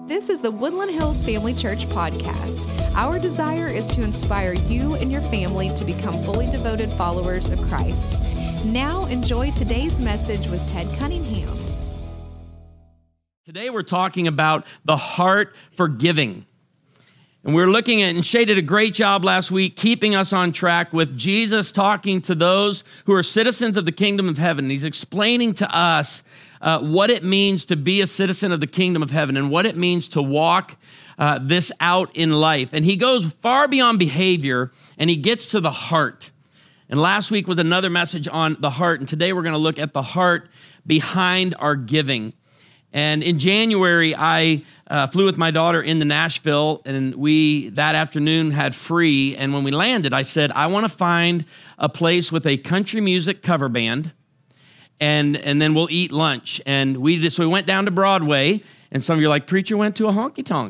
This is the Woodland Hills Family Church podcast. Our desire is to inspire you and your family to become fully devoted followers of Christ. Now enjoy today's message with Ted Cunningham. Today we're talking about the heart for giving. And we're looking at, and Shay did a great job last week keeping us on track with Jesus talking to those who are citizens of the kingdom of heaven. He's explaining to us what it means to be a citizen of the kingdom of heaven and what it means to walk this out in life. And he goes far beyond behavior and he gets to the heart. And last week was another message on the heart. And today we're going to look at the heart behind our giving. And in January, I flew with my daughter into Nashville, and we, that afternoon, had free. And when we landed, I said, I want to find a place with a country music cover band, and then we'll eat lunch. And so we went down to Broadway, and some of you are like, preacher went to a honky-tonk.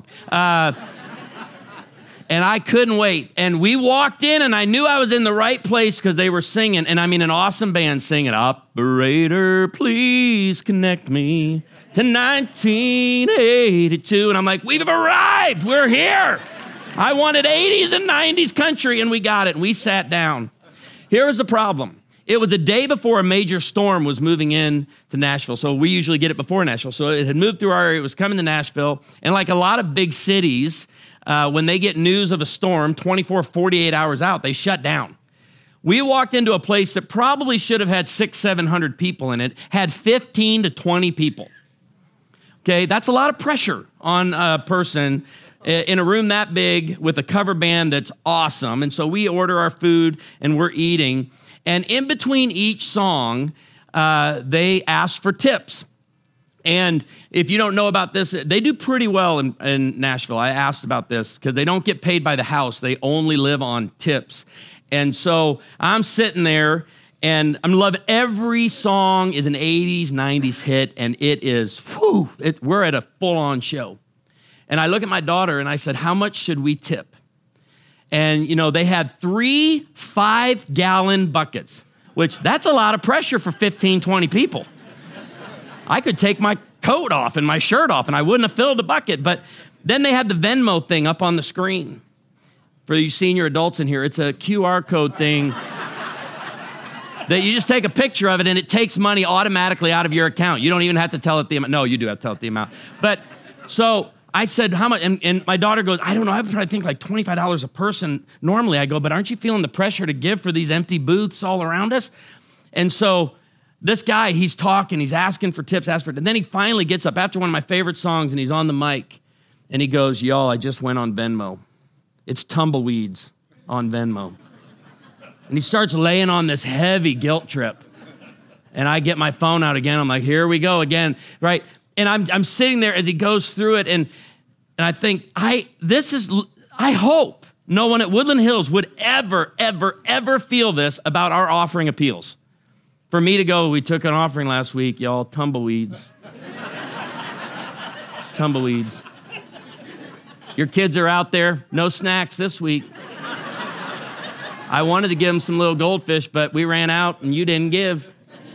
And I couldn't wait. And we walked in, and I knew I was in the right place because they were singing. And I mean, an awesome band singing, Operator, please connect me to 1982. And I'm like, we've arrived. We're here. I wanted 80s and 90s country, and we got it. And we sat down. Here was the problem. It was the day before a major storm was moving in to Nashville. So we usually get it before Nashville. So it had moved through our area. It was coming to Nashville. And like a lot of big cities, when they get news of a storm, 24, 48 hours out, they shut down. We walked into a place that probably should have had 600, 700 people in it, had 15 to 20 people. Okay, that's a lot of pressure on a person in a room that big with a cover band that's awesome. And so we order our food and we're eating. And in between each song, they ask for tips. And if you don't know about this, they do pretty well in Nashville. I asked about this because they don't get paid by the house. They only live on tips. And so I'm sitting there and I'm loving every song is an 80s, 90s hit. And it is, we're at a full-on show. And I look at my daughter and I said, how much should we tip? And, you know, they had 3 5-gallon buckets, which that's a lot of pressure for 15, 20 people. I could take my coat off and my shirt off and I wouldn't have filled a bucket. But then they had the Venmo thing up on the screen. For you senior adults in here, it's a QR code thing that you just take a picture of it and it takes money automatically out of your account. You don't even have to tell it the amount. No, you do have to tell it the amount. But so I said, how much? And my daughter goes, I don't know. I would probably think like $25 a person normally. I go, but aren't you feeling the pressure to give for these empty booths all around us? And so this guy, he's talking, he's asking for tips, and then he finally gets up after one of my favorite songs and he's on the mic and he goes, y'all, I just went on Venmo. It's tumbleweeds on Venmo. And he starts laying on this heavy guilt trip. And I get my phone out again. I'm like, here we go again, right? And I'm sitting there as he goes through it and I think, I hope no one at Woodland Hills would ever, ever, ever feel this about our offering appeals. For me to go, we took an offering last week, y'all, tumbleweeds. It's tumbleweeds. Your kids are out there, no snacks this week. I wanted to give them some little goldfish, but we ran out and you didn't give.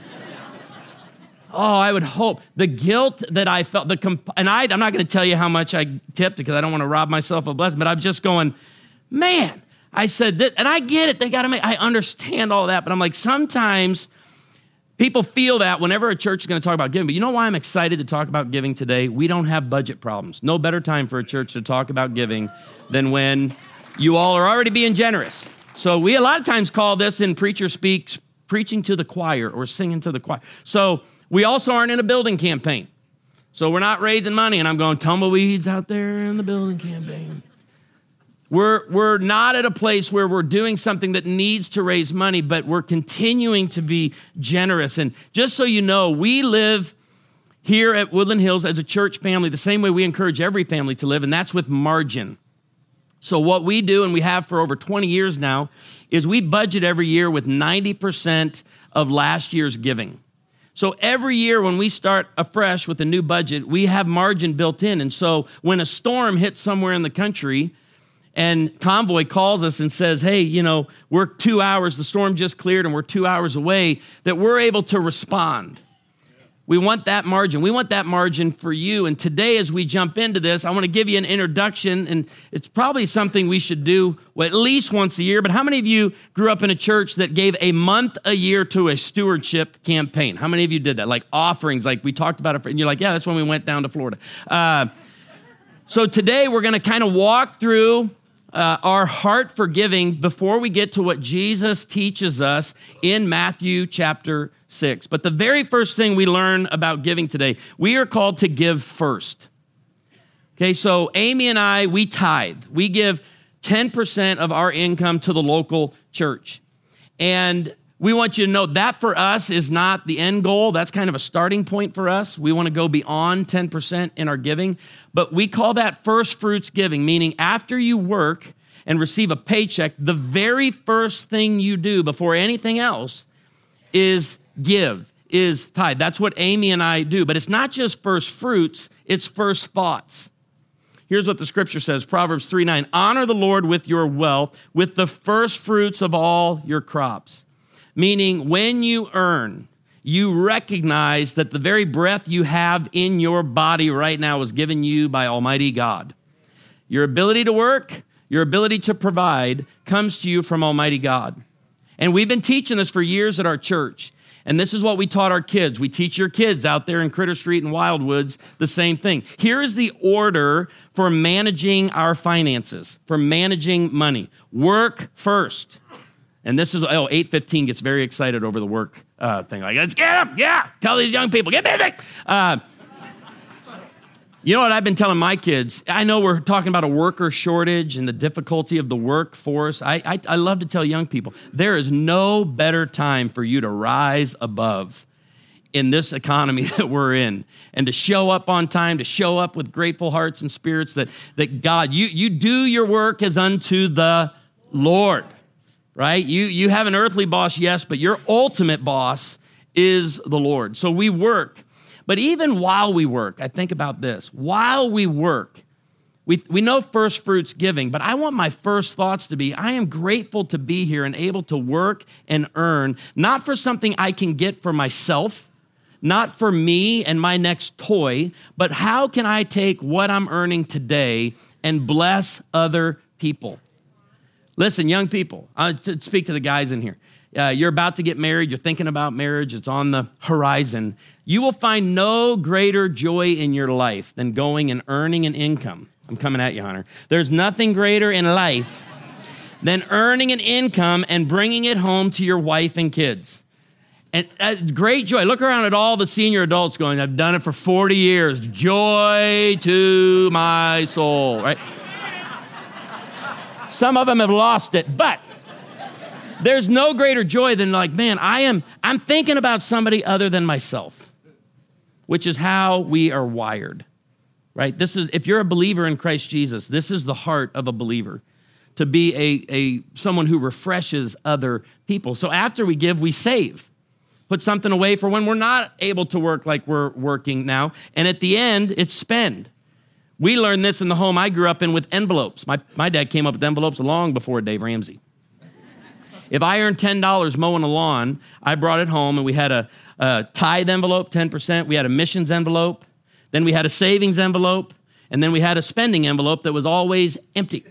Oh, I would hope. The guilt that I felt, I'm not going to tell you how much I tipped because I don't want to rob myself of a blessing, but I'm just going, man, I said that, and I get it. I understand all that, but I'm like, sometimes people feel that whenever a church is going to talk about giving. But you know why I'm excited to talk about giving today? We don't have budget problems. No better time for a church to talk about giving than when you all are already being generous. So we a lot of times call this in preacher speaks, preaching to the choir or singing to the choir. So we also aren't in a building campaign. So we're not raising money. And I'm going, tumbleweeds out there in the building campaign. We're not at a place where we're doing something that needs to raise money, but we're continuing to be generous. And just so you know, we live here at Woodland Hills as a church family the same way we encourage every family to live, and that's with margin. So what we do, and we have for over 20 years now, is we budget every year with 90% of last year's giving. So every year when we start afresh with a new budget, we have margin built in. And so when a storm hits somewhere in the country, and Convoy calls us and says, hey, you know, we're 2 hours, the storm just cleared and we're 2 hours away, that we're able to respond. We want that margin. We want that margin for you. And today, as we jump into this, I want to give you an introduction, and it's probably something we should do at least once a year. But how many of you grew up in a church that gave a month a year to a stewardship campaign? How many of you did that? Like offerings, like we talked about it, and you're like, yeah, that's when we went down to Florida. So today, we're going to kind of walk through our heart for giving before we get to what Jesus teaches us in Matthew chapter 6. But the very first thing we learn about giving today, we are called to give first. Okay, so Amy and I, we tithe. We give 10% of our income to the local church. And we want you to know that for us is not the end goal. That's kind of a starting point for us. We want to go beyond 10% in our giving. But we call that first fruits giving, meaning after you work and receive a paycheck, the very first thing you do before anything else is give, is tithe. That's what Amy and I do. But it's not just first fruits, it's first thoughts. Here's what the scripture says, Proverbs 3:9, honor the Lord with your wealth, with the first fruits of all your crops. Meaning when you earn, you recognize that the very breath you have in your body right now was given you by Almighty God. Your ability to work, your ability to provide comes to you from Almighty God. And we've been teaching this for years at our church. And this is what we taught our kids. We teach your kids out there in Critter Street and Wildwoods the same thing. Here is the order for managing our finances, for managing money. Work first. And this is, 8:15 gets very excited over the work thing. Like, let's get them, yeah. Tell these young people, get busy. You know what I've been telling my kids? I know we're talking about a worker shortage and the difficulty of the workforce. I love to tell young people, there is no better time for you to rise above in this economy that we're in and to show up on time, to show up with grateful hearts and spirits that God, you do your work as unto the Lord. Right? You have an earthly boss, yes, but your ultimate boss is the Lord. So we work. But even while we work, I think about this. While we work, we know first fruits giving, but I want my first thoughts to be, I am grateful to be here and able to work and earn, not for something I can get for myself, not for me and my next toy, but how can I take what I'm earning today and bless other people? Listen, young people, I'll speak to the guys in here. You're about to get married. You're thinking about marriage. It's on the horizon. You will find no greater joy in your life than going and earning an income. I'm coming at you, Hunter. There's nothing greater in life than earning an income and bringing it home to your wife and kids. And great joy. Look around at all the senior adults going, I've done it for 40 years. Joy to my soul, right? Some of them have lost it, but there's no greater joy than like, man, I'm thinking about somebody other than myself, which is how we are wired, right? This is, if you're a believer in Christ Jesus, this is the heart of a believer, to be a someone who refreshes other people. So after we give, we save, put something away for when we're not able to work like we're working now. And at the end, it's spend. We learned this in the home I grew up in with envelopes. My dad came up with envelopes long before Dave Ramsey. If I earned $10 mowing a lawn, I brought it home and we had a tithe envelope, 10%. We had a missions envelope. Then we had a savings envelope. And then we had a spending envelope that was always empty.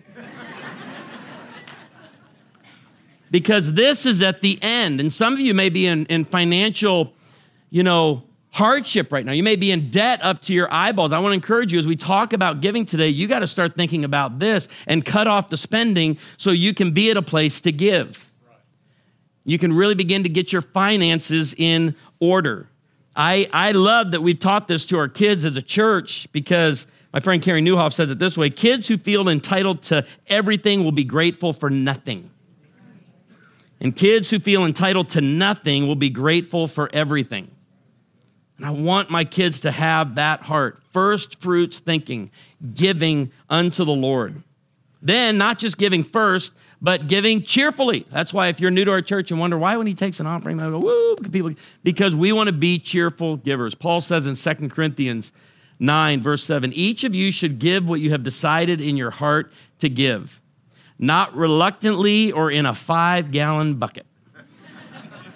Because this is at the end. And some of you may be in financial, hardship right now. You may be in debt up to your eyeballs. I want to encourage you as we talk about giving today, you got to start thinking about this and cut off the spending so you can be at a place to give. You can really begin to get your finances in order. I love that we've taught this to our kids as a church because my friend Carrie Newhoff says it this way, kids who feel entitled to everything will be grateful for nothing. And kids who feel entitled to nothing will be grateful for everything. And I want my kids to have that heart. First fruits thinking, giving unto the Lord. Then not just giving first, but giving cheerfully. That's why if you're new to our church and wonder why when he takes an offering, I go, woo, because we want to be cheerful givers. Paul says in 2 Corinthians 9, verse 7, each of you should give what you have decided in your heart to give, not reluctantly or in a 5-gallon bucket.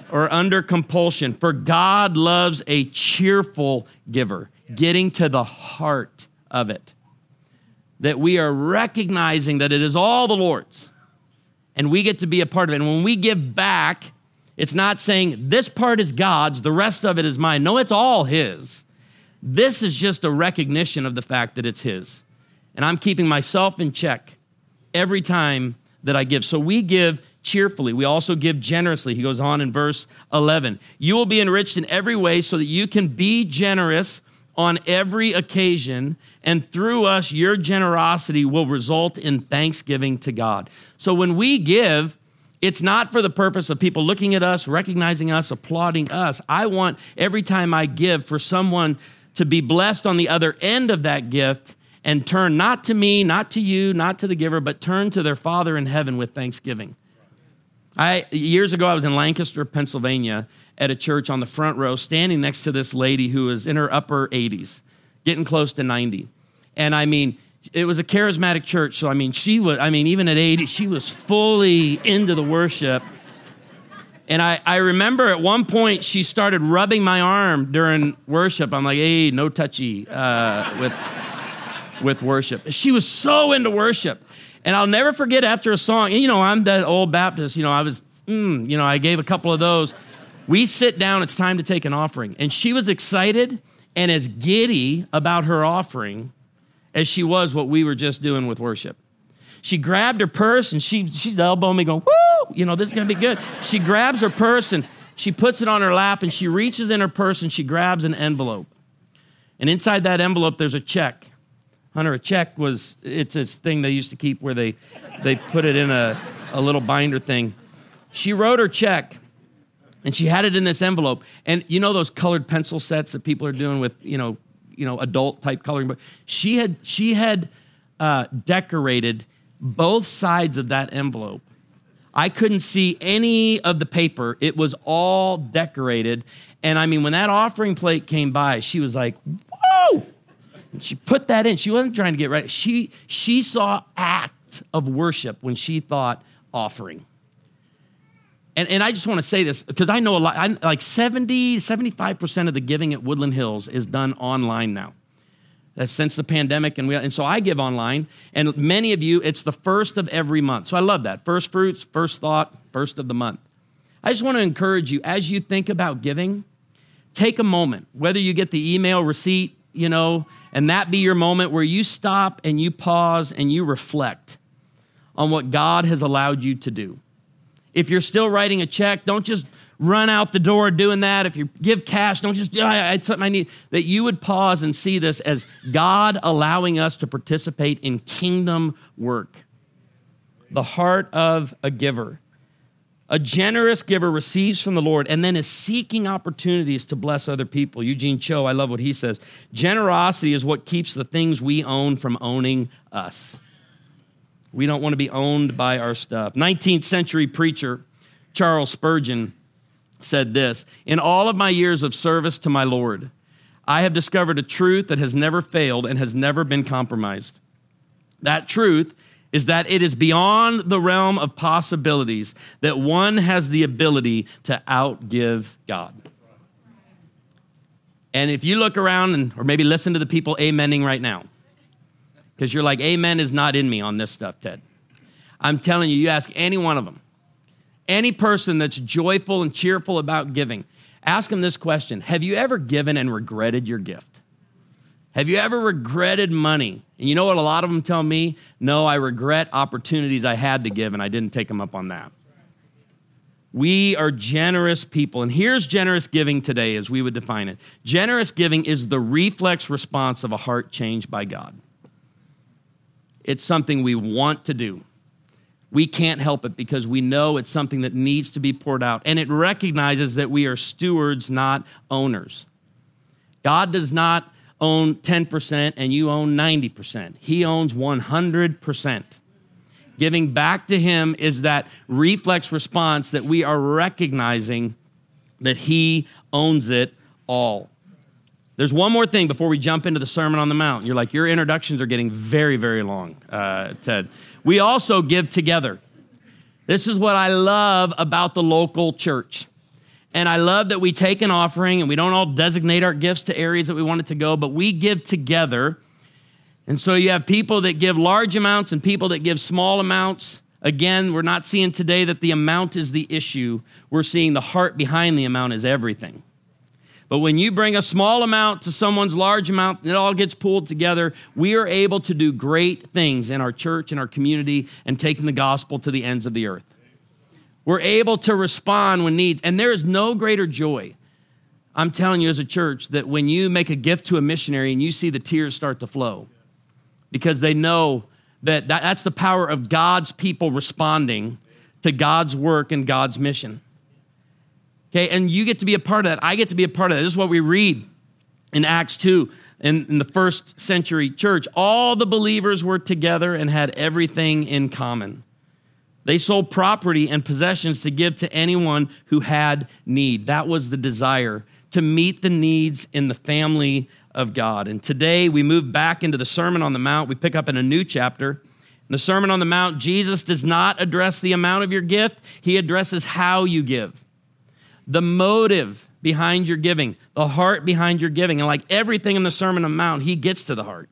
or under compulsion. For God loves a cheerful giver, getting to the heart of it. That we are recognizing that it is all the Lord's, and we get to be a part of it. And when we give back, it's not saying this part is God's, the rest of it is mine. No, it's all His. This is just a recognition of the fact that it's His. And I'm keeping myself in check every time that I give. So we give cheerfully. We also give generously. He goes on in verse 11. You will be enriched in every way so that you can be generous on every occasion, and through us, your generosity will result in thanksgiving to God. So when we give, it's not for the purpose of people looking at us, recognizing us, applauding us. I want every time I give for someone to be blessed on the other end of that gift and turn not to me, not to you, not to the giver, but turn to their Father in heaven with thanksgiving. Years ago, I was in Lancaster, Pennsylvania, at a church on the front row, standing next to this lady who was in her upper 80s, getting close to 90. And I mean, it was a charismatic church, so even at 80, she was fully into the worship. And I remember at one point, she started rubbing my arm during worship. I'm like, hey, no touchy with worship. She was so into worship. And I'll never forget after a song, and I'm that old Baptist, I gave a couple of those. We sit down, it's time to take an offering. And she was excited and as giddy about her offering as she was what we were just doing with worship. She grabbed her purse and she's elbowing me going, woo, this is going to be good. She grabs her purse and she puts it on her lap and she reaches in her purse and she grabs an envelope. And inside that envelope, there's a check. Hunter, a check it's this thing they used to keep where they put it in a little binder thing. She wrote her check. And she had it in this envelope. And those colored pencil sets that people are doing with, adult type coloring. But she had decorated both sides of that envelope. I couldn't see any of the paper. It was all decorated. And I mean, when that offering plate came by, she was like, whoa! And she put that in. She wasn't trying to get right. She saw act of worship when she thought offering. And I just want to say this because I know a lot, like 75% of the giving at Woodland Hills is done online now. That's since the pandemic, and so I give online, and many of you, it's the first of every month. So I love that. First fruits, first thought, first of the month. I just want to encourage you, as you think about giving, take a moment, whether you get the email receipt, and that be your moment where you stop and you pause and you reflect on what God has allowed you to do. If you're still writing a check, don't just run out the door doing that. If you give cash, don't just, it's something I need. That you would pause and see this as God allowing us to participate in kingdom work. The heart of a giver. A generous giver receives from the Lord and then is seeking opportunities to bless other people. Eugene Cho, I love what he says. Generosity is what keeps the things we own from owning us. We don't want to be owned by our stuff. 19th century preacher Charles Spurgeon said this, in all of my years of service to my Lord, I have discovered a truth that has never failed and has never been compromised. That truth is that it is beyond the realm of possibilities that one has the ability to outgive God. And if you look around or maybe listen to the people amening right now, because you're like, amen is not in me on this stuff, Ted. I'm telling you, you ask any one of them, any person that's joyful and cheerful about giving, ask them this question. Have you ever given and regretted your gift? Have you ever regretted money? And you know what a lot of them tell me? No, I regret opportunities I had to give and I didn't take them up on that. We are generous people. And here's generous giving today as we would define it. Generous giving is the reflex response of a heart changed by God. It's something we want to do. We can't help it because we know it's something that needs to be poured out. And it recognizes that we are stewards, not owners. God does not own 10% and you own 90%. He owns 100%. Giving back to him is that reflex response that we are recognizing that he owns it all. There's one more thing before we jump into the Sermon on the Mount. You're like, your introductions are getting very, very long, Ted. We also give together. This is what I love about the local church. And I love that we take an offering and we don't all designate our gifts to areas that we want it to go, but we give together. And so you have people that give large amounts and people that give small amounts. Again, we're not seeing today that the amount is the issue. We're seeing the heart behind the amount is everything. But when you bring a small amount to someone's large amount, and it all gets pulled together, we are able to do great things in our church, in our community, and taking the gospel to the ends of the earth. We're able to respond when needs. And there is no greater joy, I'm telling you as a church, that when you make a gift to a missionary and you see the tears start to flow, because they know that that's the power of God's people responding to God's work and God's mission. Okay, and you get to be a part of that. I get to be a part of that. This is what we read in Acts 2 in the first century church. All the believers were together and had everything in common. They sold property and possessions to give to anyone who had need. That was the desire, to meet the needs in the family of God. And today we move back into the Sermon on the Mount. We pick up in a new chapter. In the Sermon on the Mount, Jesus does not address the amount of your gift. He addresses how you give, the motive behind your giving, the heart behind your giving. And like everything in the Sermon on the Mount, he gets to the heart,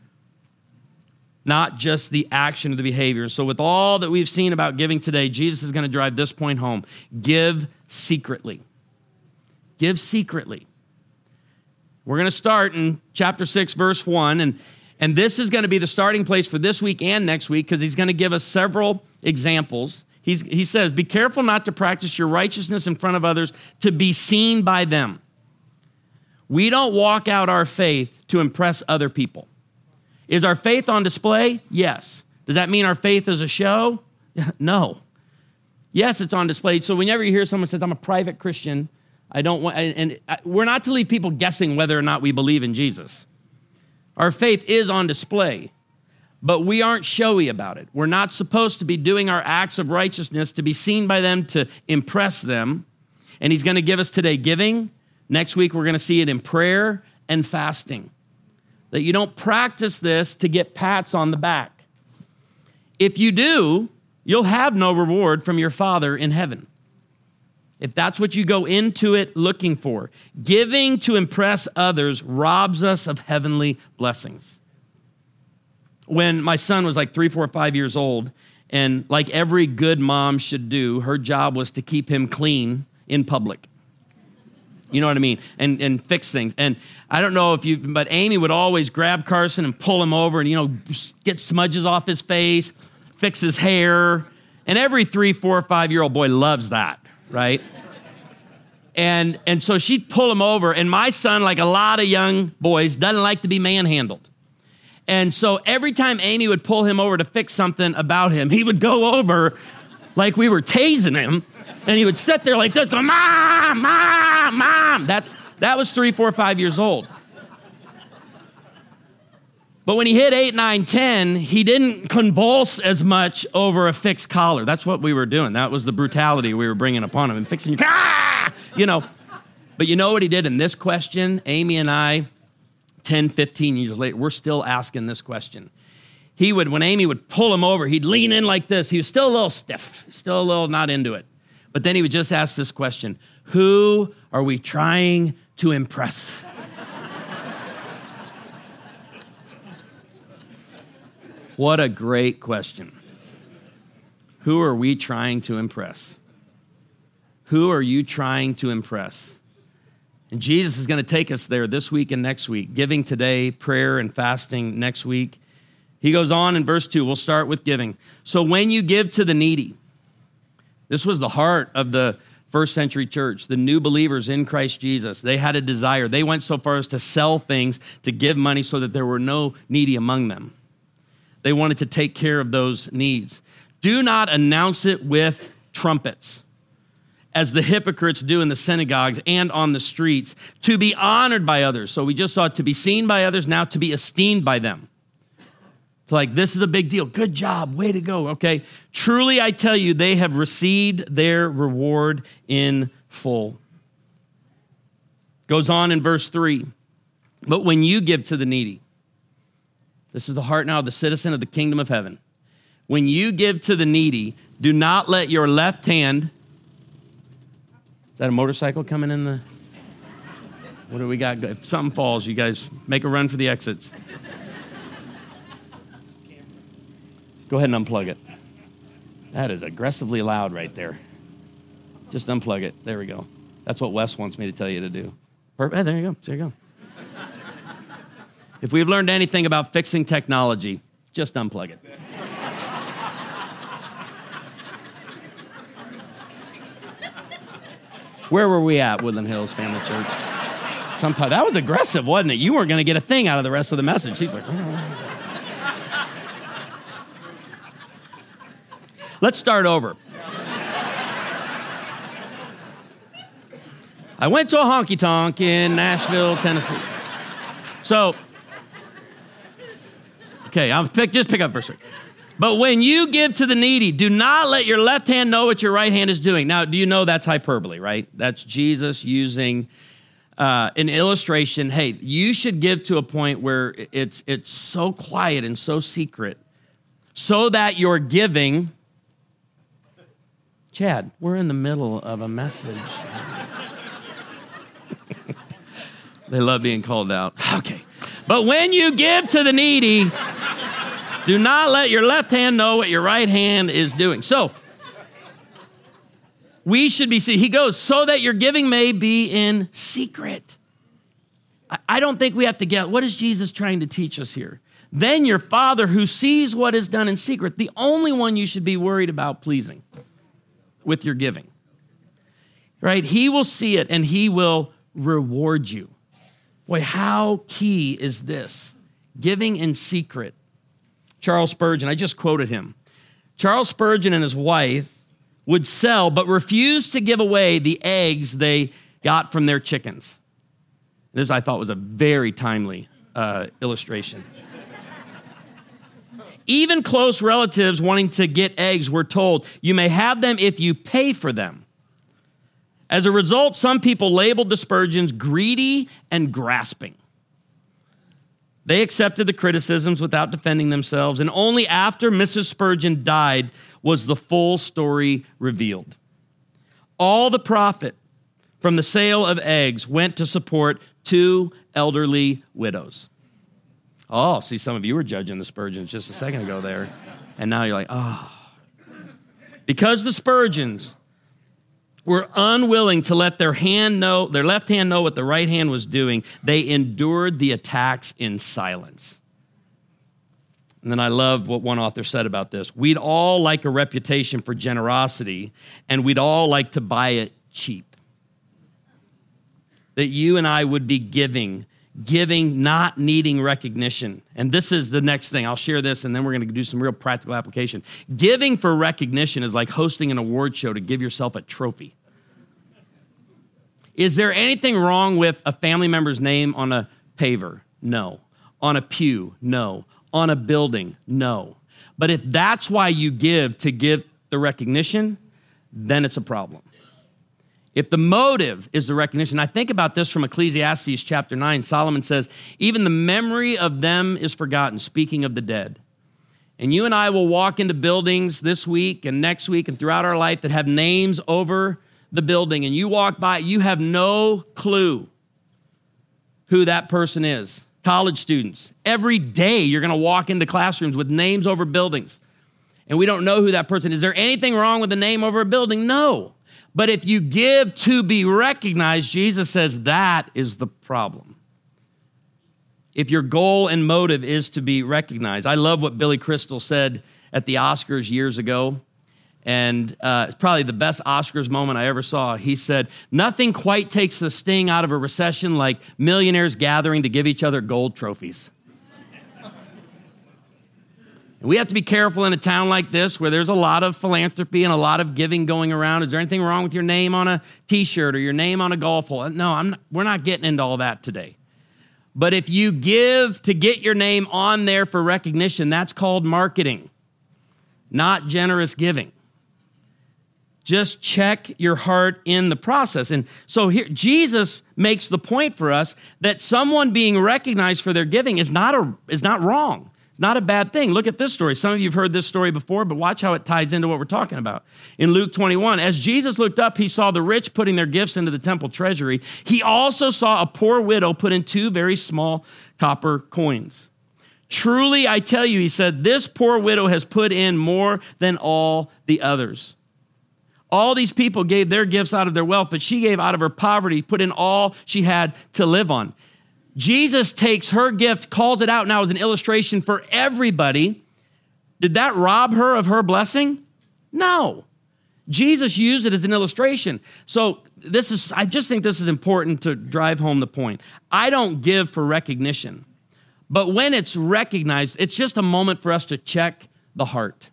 not just the action or the behavior. So with all that we've seen about giving today, Jesus is going to drive this point home. Give secretly. Give secretly. We're going to start in chapter 6, verse 1, and this is going to be the starting place for this week and next week, because he's going to give us several examples. He says, be careful not to practice your righteousness in front of others to be seen by them. We don't walk out our faith to impress other people. Is our faith on display? Yes. Does that mean our faith is a show? No. Yes, it's on display. So whenever you hear someone says, I'm a private Christian, we're not to leave people guessing whether or not we believe in Jesus. Our faith is on display, but we aren't showy about it. We're not supposed to be doing our acts of righteousness to be seen by them, to impress them. And he's going to give us today giving. Next week, we're going to see it in prayer and fasting. That you don't practice this to get pats on the back. If you do, you'll have no reward from your Father in heaven. If that's what you go into it looking for. Giving to impress others robs us of heavenly blessings. When my son was like 3, 4, 5 years old, and like every good mom should do, her job was to keep him clean in public. You know what I mean? And fix things. And I don't know but Amy would always grab Carson and pull him over and, get smudges off his face, fix his hair. And every 3, 4, 5-year-old boy loves that, right? And so she'd pull him over. And my son, like a lot of young boys, doesn't like to be manhandled. And so every time Amy would pull him over to fix something about him, he would go over like we were tasing him. And he would sit there like this, going, Mom, Mom, Mom. That was 3, 4, 5 years old. But when he hit 8, 9, 10, he didn't convulse as much over a fixed collar. That's what we were doing. That was the brutality we were bringing upon him. And fixing, But you know what he did in this question? Amy and I, 10, 15 years later, we're still asking this question. When Amy would pull him over, he'd lean in like this. He was still a little stiff, still a little not into it. But then he would just ask this question: who are we trying to impress? What a great question. Who are we trying to impress? Who are you trying to impress? And Jesus is going to take us there this week and next week. Giving today, prayer and fasting next week. He goes on in verse 2. We'll start with giving. So when you give to the needy, this was the heart of the first century church, the new believers in Christ Jesus. They had a desire. They went so far as to sell things, to give money so that there were no needy among them. They wanted to take care of those needs. Do not announce it with trumpets, as the hypocrites do in the synagogues and on the streets, to be honored by others. So we just saw to be seen by others, now to be esteemed by them. It's like, this is a big deal. Good job. Way to go. Okay. Truly, I tell you, they have received their reward in full. Goes on in verse 3. But when you give to the needy, this is the heart now of the citizen of the kingdom of heaven. When you give to the needy, do not let your left hand Is that a motorcycle coming in the... What do we got? If something falls, you guys make a run for the exits. Go ahead and unplug it. That is aggressively loud right there. Just unplug it. There we go. That's what Wes wants me to tell you to do. Perfect. There you go. There you go. If we've learned anything about fixing technology, just unplug it. Where were we at, Woodland Hills Family Church? Sometime. That was aggressive, wasn't it? You weren't going to get a thing out of the rest of the message. She's like, Let's start over. I went to a honky-tonk in Nashville, Tennessee. So, okay, just pick up for a second. But when you give to the needy, do not let your left hand know what your right hand is doing. Now, do you know that's hyperbole, right? That's Jesus using an illustration. Hey, you should give to a point where it's so quiet and so secret so that your giving... Chad, we're in the middle of a message. They love being called out. Okay. But when you give to the needy, do not let your left hand know what your right hand is doing. So, we should be, he goes, so that your giving may be in secret. I don't think we have to get, what is Jesus trying to teach us here? Then your Father who sees what is done in secret, the only one you should be worried about pleasing with your giving, right? He will see it and he will reward you. Boy, how key is this? Giving in secret. Charles Spurgeon, I just quoted him. Charles Spurgeon and his wife would sell but refused to give away the eggs they got from their chickens. This, I thought, was a very timely illustration. Even close relatives wanting to get eggs were told, you may have them if you pay for them. As a result, some people labeled the Spurgeons greedy and grasping. They accepted the criticisms without defending themselves, and only after Mrs. Spurgeon died was the full story revealed. All the profit from the sale of eggs went to support 2 elderly widows. Oh, see, some of you were judging the Spurgeons just a second ago there, and now you're like, oh. Because the Spurgeons were unwilling to let their left hand know what the right hand was doing, they endured the attacks in silence. And then I love what one author said about this. We'd all like a reputation for generosity, and we'd all like to buy it cheap. That you and I would be giving, not needing recognition. And this is the next thing. I'll share this, and then we're going to do some real practical application. Giving for recognition is like hosting an award show to give yourself a trophy. Is there anything wrong with a family member's name on a paver? No. On a pew? No. On a building? No. But if that's why you give, to give the recognition, then it's a problem. If the motive is the recognition, I think about this from Ecclesiastes chapter 9. Solomon says, even the memory of them is forgotten, speaking of the dead. And you and I will walk into buildings this week and next week and throughout our life that have names over the building. And you walk by, you have no clue who that person is. College students, every day you're going to walk into classrooms with names over buildings. And we don't know who that person is. Is there anything wrong with the name over a building? No. But if you give to be recognized, Jesus says that is the problem. If your goal and motive is to be recognized. I love what Billy Crystal said at the Oscars years ago. And it's probably the best Oscars moment I ever saw. He said, nothing quite takes the sting out of a recession like millionaires gathering to give each other gold trophies. And we have to be careful in a town like this where there's a lot of philanthropy and a lot of giving going around. Is there anything wrong with your name on a T-shirt or your name on a golf hole? No, we're not getting into all that today. But if you give to get your name on there for recognition, that's called marketing, not generous giving. Just check your heart in the process. And so here, Jesus makes the point for us that someone being recognized for their giving is not wrong. It's not a bad thing. Look at this story. Some of you have heard this story before, but watch how it ties into what we're talking about. In Luke 21, as Jesus looked up, he saw the rich putting their gifts into the temple treasury. He also saw a poor widow put in 2 very small copper coins. Truly, I tell you, he said, this poor widow has put in more than all the others. All these people gave their gifts out of their wealth, but she gave out of her poverty, put in all she had to live on. Jesus takes her gift, calls it out now as an illustration for everybody. Did that rob her of her blessing? No. Jesus used it as an illustration. So I just think this is important to drive home the point. I don't give for recognition, but when it's recognized, it's just a moment for us to check the heart.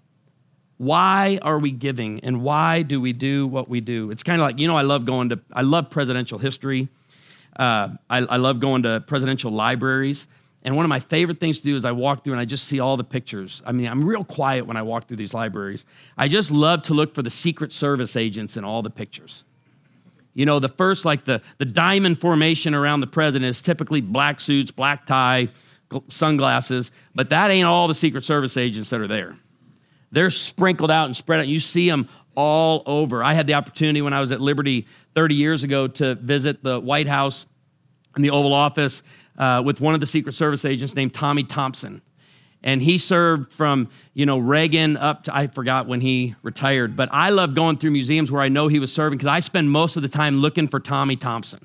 Why are we giving, and why do we do what we do? It's kind of like, I love presidential history. I love going to presidential libraries. And one of my favorite things to do is I walk through and I just see all the pictures. I mean, I'm real quiet when I walk through these libraries. I just love to look for the Secret Service agents in all the pictures. You know, the first, like the diamond formation around the president is typically black suits, black tie, sunglasses. But that ain't all the Secret Service agents that are there. They're sprinkled out and spread out. You see them all over. I had the opportunity when I was at Liberty 30 years ago to visit the White House and the Oval Office with one of the Secret Service agents named Tommy Thompson. And he served from, Reagan up to, I forgot when he retired. But I love going through museums where I know he was serving because I spend most of the time looking for Tommy Thompson.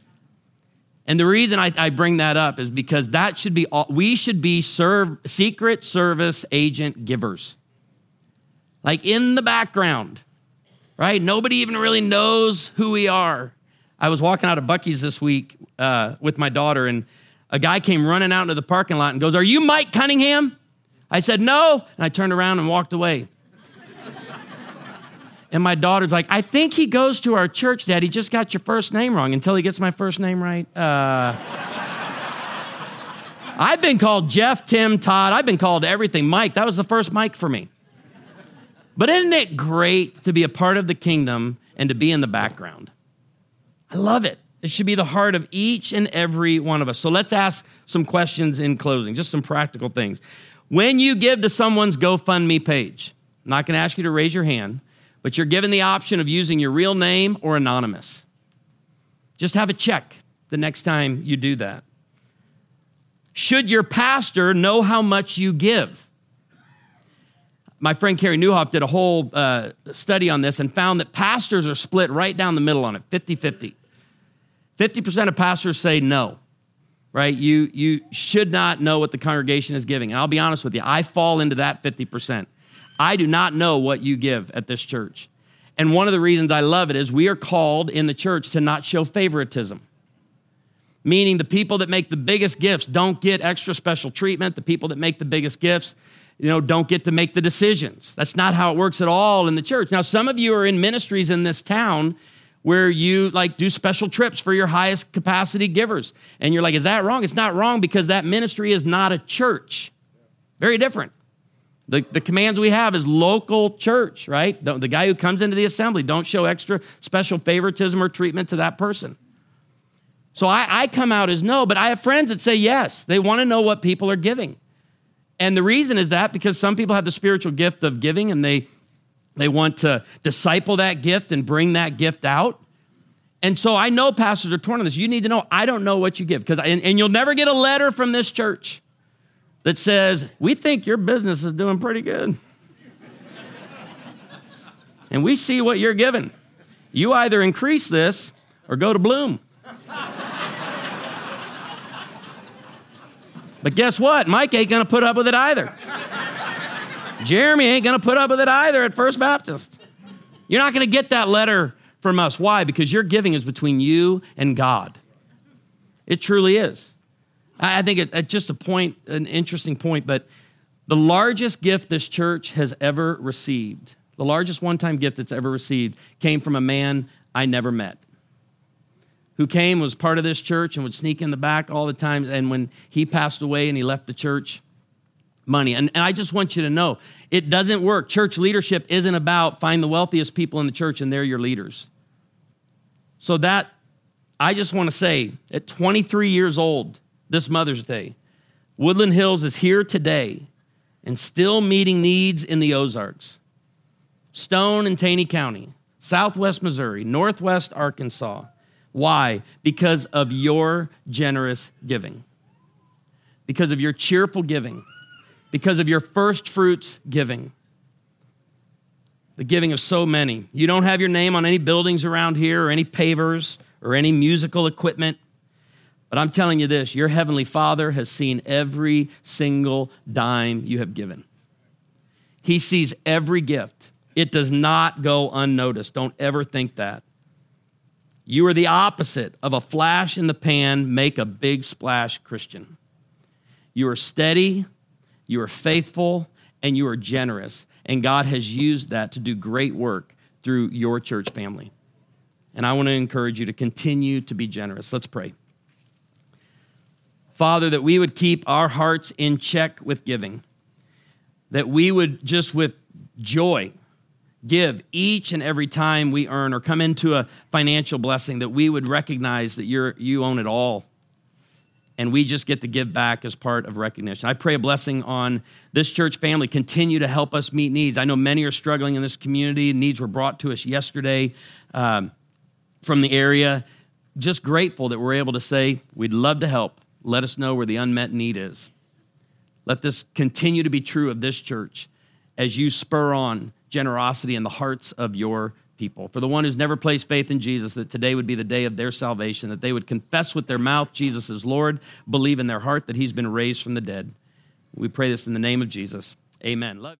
And the reason I bring that up is because we should be Secret Service agent givers. Like in the background, right? Nobody even really knows who we are. I was walking out of Buc-ee's this week with my daughter, and a guy came running out into the parking lot and goes, "Are you Mike Cunningham?" I said, "No." And I turned around and walked away. And my daughter's like, "I think he goes to our church, Dad. He just got your first name wrong." Until he gets my first name right. I've been called Jeff, Tim, Todd. I've been called everything. Mike, that was the first Mike for me. But isn't it great to be a part of the kingdom and to be in the background? I love it. It should be the heart of each and every one of us. So let's ask some questions in closing, just some practical things. When you give to someone's GoFundMe page, I'm not going to ask you to raise your hand, but you're given the option of using your real name or anonymous. Just have a check the next time you do that. Should your pastor know how much you give? My friend Carey Nieuwhof did a whole study on this and found that pastors are split right down the middle on it, 50-50. 50% of pastors say no, right? You should not know what the congregation is giving. And I'll be honest with you, I fall into that 50%. I do not know what you give at this church. And one of the reasons I love it is we are called in the church to not show favoritism. Meaning the people that make the biggest gifts don't get extra special treatment. The people that make the biggest gifts don't get to make the decisions. That's not how it works at all in the church. Now, some of you are in ministries in this town where you do special trips for your highest capacity givers. And you're like, is that wrong? It's not wrong because that ministry is not a church. Very different. The commands we have is local church, right? The guy who comes into the assembly, don't show extra special favoritism or treatment to that person. So I come out as no, but I have friends that say yes. They want to know what people are giving. And the reason is that because some people have the spiritual gift of giving and they want to disciple that gift and bring that gift out. And so I know pastors are torn on this. You need to know, I don't know what you give. And you'll never get a letter from this church that says, we think your business is doing pretty good. And we see what you're giving. You either increase this or go to Bloom. But guess what? Mike ain't going to put up with it either. Jeremy ain't going to put up with it either at First Baptist. You're not going to get that letter from us. Why? Because your giving is between you and God. It truly is. I think it's just an interesting point, but the largest gift this church has ever received, the largest one-time gift it's ever received, came from a man I never met, who came, was part of this church, and would sneak in the back all the time. And when he passed away and he left the church, money. And I just want you to know, it doesn't work. Church leadership isn't about find the wealthiest people in the church and they're your leaders. So I just want to say, at 23 years old, this Mother's Day, Woodland Hills is here today and still meeting needs in the Ozarks, Stone and Taney County, Southwest Missouri, Northwest Arkansas. Why? Because of your generous giving, because of your cheerful giving, because of your first fruits giving, the giving of so many. You don't have your name on any buildings around here or any pavers or any musical equipment, but I'm telling you this, your Heavenly Father has seen every single dime you have given. He sees every gift. It does not go unnoticed. Don't ever think that. You are the opposite of a flash in the pan, make a big splash Christian. You are steady, you are faithful, and you are generous. And God has used that to do great work through your church family. And I want to encourage you to continue to be generous. Let's pray. Father, that we would keep our hearts in check with giving, that we would just with joy give each and every time we earn or come into a financial blessing, that we would recognize that you own it all, and we just get to give back as part of recognition. I pray a blessing on this church family. Continue to help us meet needs. I know many are struggling in this community. Needs were brought to us yesterday from the area. Just grateful that we're able to say, we'd love to help. Let us know where the unmet need is. Let this continue to be true of this church as you spur on generosity in the hearts of your people. For the one who's never placed faith in Jesus, that today would be the day of their salvation, that they would confess with their mouth Jesus is Lord, believe in their heart that he's been raised from the dead. We pray this in the name of Jesus. Amen. Love